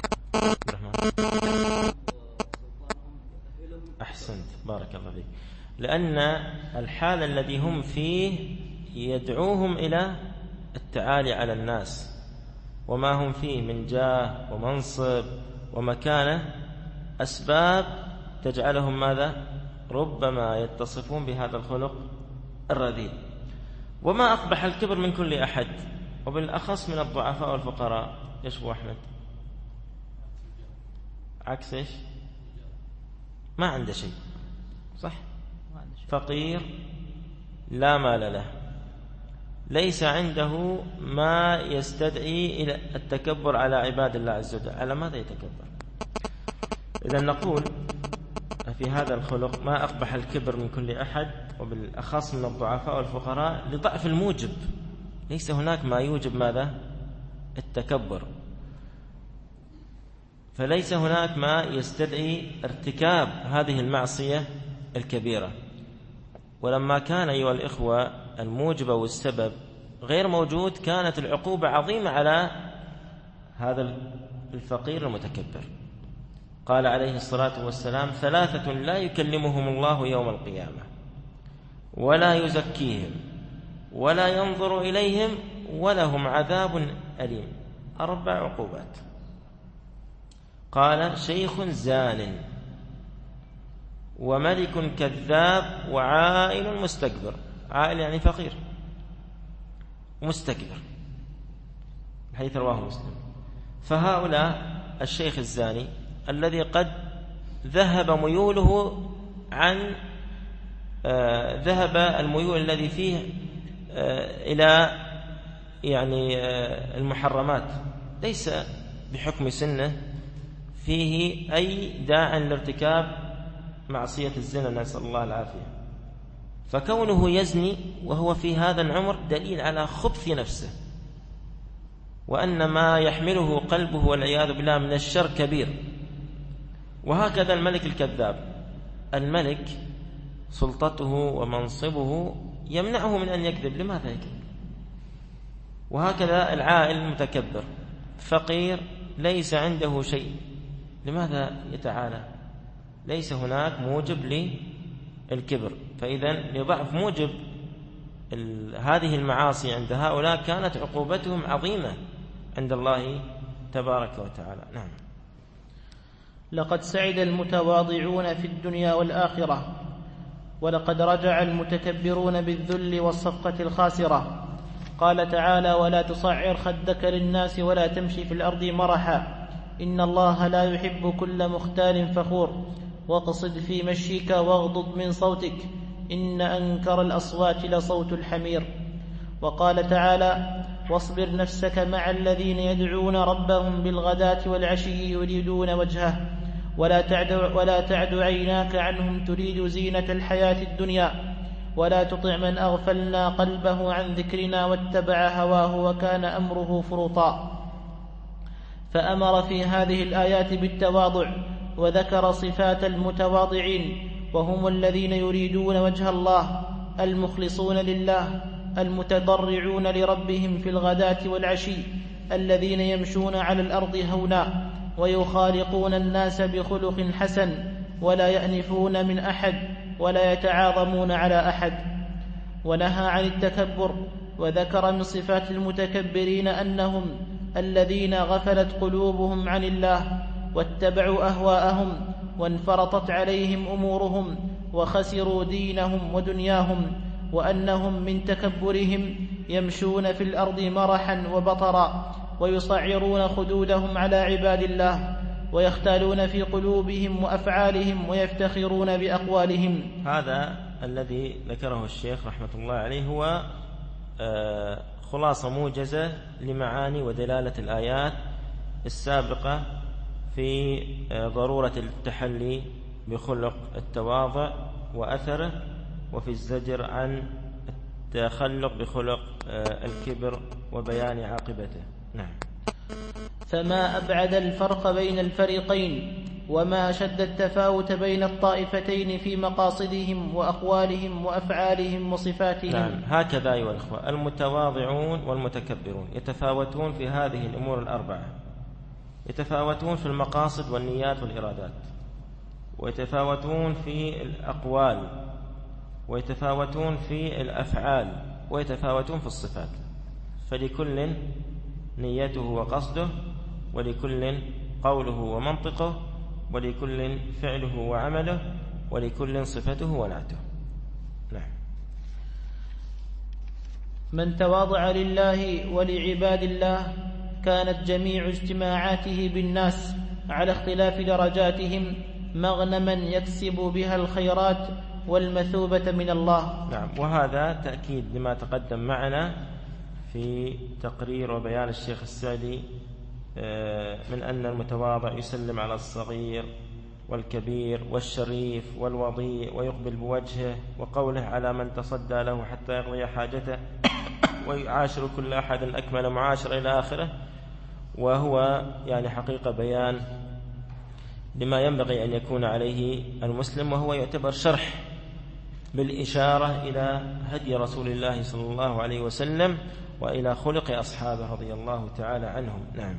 أحسنت، بارك الله فيك. لأن الحال الذي هم فيه يدعوهم إلى التعالي على الناس، وما هم فيه من جاه ومنصب ومكانة أسباب تجعلهم ماذا؟ ربما يتصفون بهذا الخلق الرذيل. وما أقبح الكبر من كل أحد، وبالأخص من الضعفاء والفقراء. إيش هو أحمد؟ عكس إيش؟ ما عنده شيء، صح؟ فقير لا مال له، ليس عنده ما يستدعي إلى التكبر على عباد الله عز وجل. على ماذا يتكبر؟ إذن نقول في هذا الخلق: ما أقبح الكبر من كل أحد، وبالأخص من الضعفاء والفقراء، لضعف الموجب. ليس هناك ما يوجب ماذا؟ التكبر. فليس هناك ما يستدعي ارتكاب هذه المعصية الكبيرة. ولما كان أيها الإخوة الموجب والسبب غير موجود، كانت العقوبة عظيمة على هذا الفقير المتكبر. قال عليه الصلاة والسلام: 3 لا يكلمهم الله يوم القيامة، ولا يزكيهم، ولا ينظر إليهم، ولهم عذاب أليم. 4 عقوبات. قال: شيخ زان، وملك كذاب، وعائل مستكبر. عائل يعني فقير، مستكبر، حيث رواه مسلم. فهؤلاء الشيخ الزاني الذي قد ذهب ميوله عن ذهب الميول الذي فيه إلى يعني المحرمات، ليس بحكم سنه فيه أي داع لارتكاب معصية الزنا، نسأل الله العافية. فكونه يزني وهو في هذا العمر دليل على خبث نفسه، وأن ما يحمله قلبه والعياذ بالله من الشر كبير. وهكذا الملك الكذاب، الملك سلطته ومنصبه يمنعه من أن يكذب، لماذا يكذب؟ وهكذا العائل المتكبر، فقير ليس عنده شيء، لماذا يتعالى؟ ليس هناك موجب للكبر. فإذا لضعف موجب هذه المعاصي عند هؤلاء كانت عقوبتهم عظيمة عند الله تبارك وتعالى. نعم. لقد سعد المتواضعون في الدنيا والآخرة، ولقد رجع المتكبرون بالذل والصفقة الخاسرة. قال تعالى: ولا تصعر خدك للناس ولا تمشي في الأرض مرحا إن الله لا يحب كل مختال فخور واقصد في مشيك واغضض من صوتك إن أنكر الأصوات لصوت الحمير. وقال تعالى: واصبر نفسك مع الذين يدعون ربهم بالغداة والعشي يريدون وجهه ولا تعد عيناك عنهم تريد زينة الحياة الدنيا ولا تطع من أغفلنا قلبه عن ذكرنا واتبع هواه وكان أمره فرطا. فأمر في هذه الآيات بالتواضع، وذكر صفات المتواضعين، وهم الذين يريدون وجه الله، المخلصون لله، المتضرعون لربهم في الغداة والعشي، الذين يمشون على الأرض هونا ويخالقون الناس بخلق حسن ولا يأنفون من أحد ولا يتعاظمون على أحد. ونهى عن التكبر، وذكر من صفات المتكبرين أنهم الذين غفلت قلوبهم عن الله واتبعوا أهواءهم وانفرطت عليهم أمورهم وخسروا دينهم ودنياهم، وأنهم من تكبرهم يمشون في الأرض مرحا وبطرا ويصعرون خدودهم على عباد الله ويختالون في قلوبهم وأفعالهم ويفتخرون بأقوالهم. هذا الذي ذكره الشيخ رحمة الله عليه هو خلاصة موجزة لمعاني ودلالة الآيات السابقة في ضرورة التحلي بخلق التواضع وأثره، وفي الزجر عن التخلق بخلق الكبر وبيان عاقبته. نعم. فما أبعد الفرق بين الفريقين، وما أشد التفاوت بين الطائفتين في مقاصدهم وأقوالهم وأفعالهم وصفاتهم. نعم. هكذا أيها الأخوة، المتواضعون والمتكبرون يتفاوتون في هذه الأمور الأربعة، يتفاوتون في المقاصد والنيات والإرادات، ويتفاوتون في الأقوال، ويتفاوتون في الأفعال، ويتفاوتون في الصفات. فلكل نيته وقصده، ولكل قوله ومنطقه، ولكل فعله وعمله، ولكل صفته ونعته. نعم. من تواضع لله ولعباد الله كانت جميع اجتماعاته بالناس على اختلاف درجاتهم مغنما يكسب بها الخيرات والمثوبة من الله. نعم. وهذا تأكيد لما تقدم معنا في تقرير وبيان الشيخ السعدي من أن المتواضع يسلم على الصغير والكبير والشريف والوضيع ويقبل بوجهه، وقوله على من تصدى له حتى يقضي حاجته ويعاشر كل أحد أكمل معاشرة إلى آخره. وهو يعني حقيقة بيان لما ينبغي أن يكون عليه المسلم، وهو يعتبر شرح بالإشارة إلى هدي رسول الله صلى الله عليه وسلم وإلى خلق أصحابه رضي الله تعالى عنهم. نعم.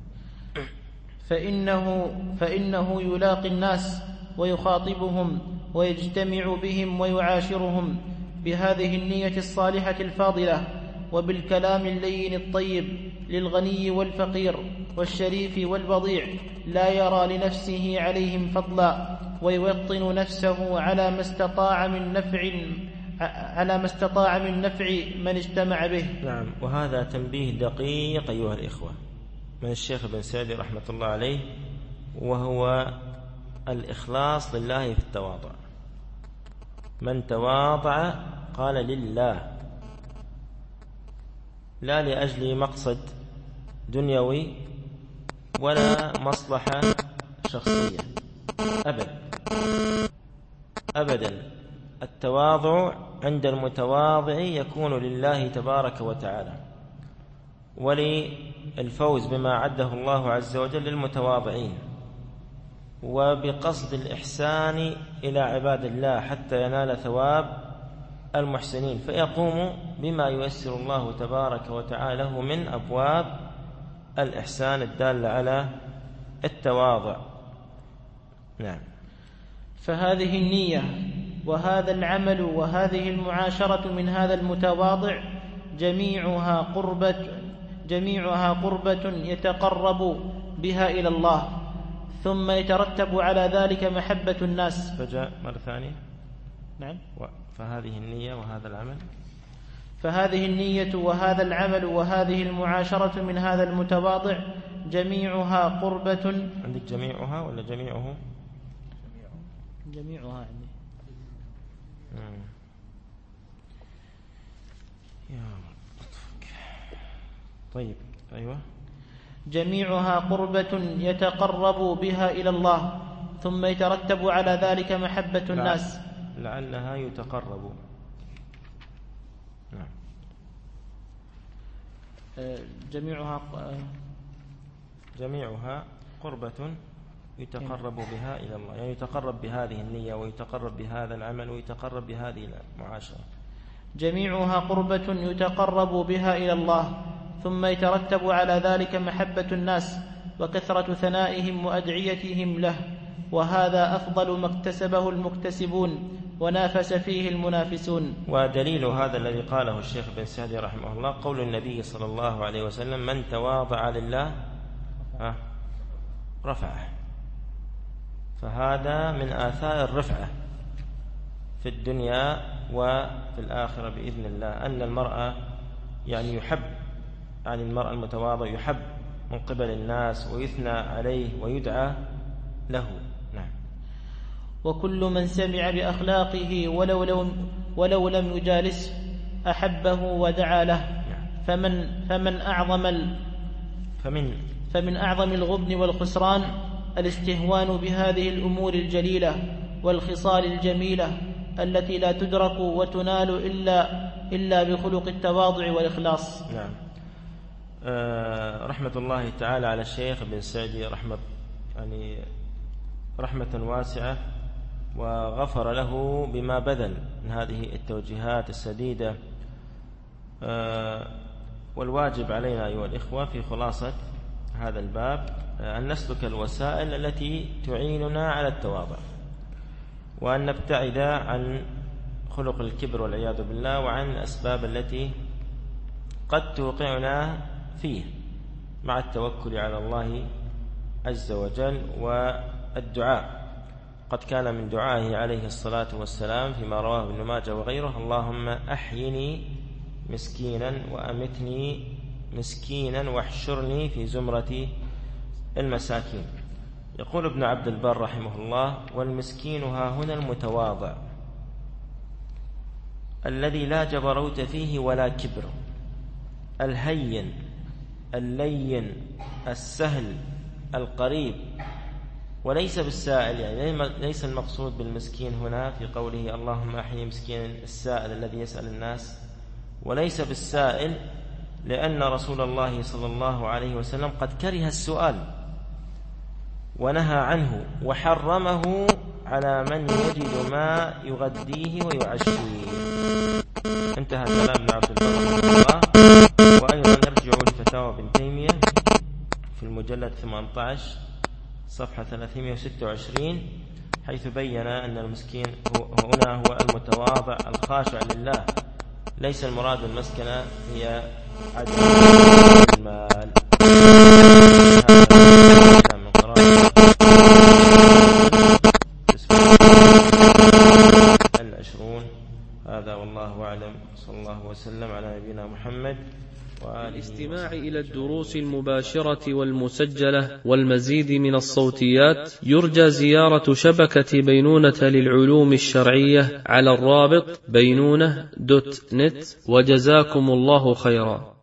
فإنه يلاقي الناس ويخاطبهم ويجتمع بهم ويعاشرهم بهذه النية الصالحة الفاضلة، وبالكلام اللين الطيب للغني والفقير والشريف والبضيع، لا يرى لنفسه عليهم فضلا، ويوطن نفسه على ما استطاع من نفع من اجتمع به. نعم. وهذا تنبيه دقيق أيها الإخوة من الشيخ ابن سعدي رحمة الله عليه، وهو الإخلاص لله في التواضع. من تواضع قال لله، لا لأجل مقصد دنيوي ولا مصلحة شخصية أبدا. التواضع عند المتواضع يكون لله تبارك وتعالى، وللفوز بما عده الله عز وجل للمتواضعين، وبقصد الإحسان إلى عباد الله حتى ينال ثواب المحسنين، فيقوم بما ييسر الله تبارك وتعالى له من أبواب الإحسان الدالة على التواضع. نعم. فهذه النية وهذا العمل وهذه المعاشرة من هذا المتواضع جميعها قربة يتقرب بها إلى الله، ثم يترتب على ذلك محبة الناس. فجاء مرة ثانية. نعم. فهذه النية وهذا العمل، فهذه النية وهذا العمل وهذه المعاشرة من هذا المتواضع جميعها قربة. عندك جميعها ولا جميعه؟ جميعها عندي. يا لطفك. طيب أيوة. جميعها قربة يتقرب بها إلى الله، ثم يترتب على ذلك محبة الناس. لعلها يتقرب. نعم. جميعها قربة يتقرب بها إلى الله، يعني يتقرب بهذه النية ويتقرب بهذا العمل ويتقرب بهذه المعاشرة. جميعها قربة يتقرب بها إلى الله، ثم يترتب على ذلك محبة الناس وكثرة ثنائهم وأدعيتهم له، وهذا أفضل ما اكتسبه المكتسبون ونافس فيه المنافسون. ودليل هذا الذي قاله الشيخ بن سعدي رحمه الله قول النبي صلى الله عليه وسلم: من تواضع لله رفعه. فهذا من آثار الرفعة في الدنيا وفي الآخرة بإذن الله، أن المرأة يعني يحب، يعني المرأة المتواضع يحب من قبل الناس ويثنى عليه ويدعى له. نعم. وكل من سمع بأخلاقه ولو لم يجالسه أحبه ودعا له. فمن أعظم الغبن والخسران الاستهوان بهذه الأمور الجليلة والخصال الجميلة التي لا تدرك وتنال إلا بخلق التواضع والإخلاص. نعم. رحمة الله تعالى على الشيخ بن سعدي رحمة واسعة، وغفر له بما بذل من هذه التوجيهات السديدة. والواجب علينا أيها الإخوة في خلاصة هذا الباب أن نسلك الوسائل التي تعيننا على التواضع، وأن نبتعد عن خلق الكبر والعياذ بالله، وعن الأسباب التي قد توقعنا فيه، مع التوكل على الله عز وجل والدعاء. قد كان من دعائه عليه الصلاة والسلام فيما رواه ابن ماجه وغيره: اللهم أحيني مسكينا وأمتني مسكينا واحشرني في زمرة المساكين. يقول ابن عبد البر رحمه الله: والمسكين ها هنا المتواضع الذي لا جبروت فيه ولا كبر، الهين اللين السهل القريب، وليس بالسائل، يعني ليس المقصود بالمسكين هنا في قوله اللهم أحيي مسكين السائل الذي يسأل الناس، وليس بالسائل، لأن رسول الله صلى الله عليه وسلم قد كره السؤال ونهى عنه وحرمه على من يجد ما يغديه ويعشيه. انتهى كلام ابن عبد البر رحمه الله. وأيضا ارجعوا لفتاوى ابن تيمية في المجلد 18 صفحة 326، حيث بين أن المسكين هنا هو المتواضع الخاشع لله، ليس المراد المسكنة هي عدم المال. هذا والله أعلم، صلى الله وسلم على نبينا محمد. الاستماع إلى الدروس المباشرة والمسجلة والمزيد من الصوتيات يرجى زيارة شبكة بينونة للعلوم الشرعية على الرابط بينونة.net، وجزاكم الله خيرا.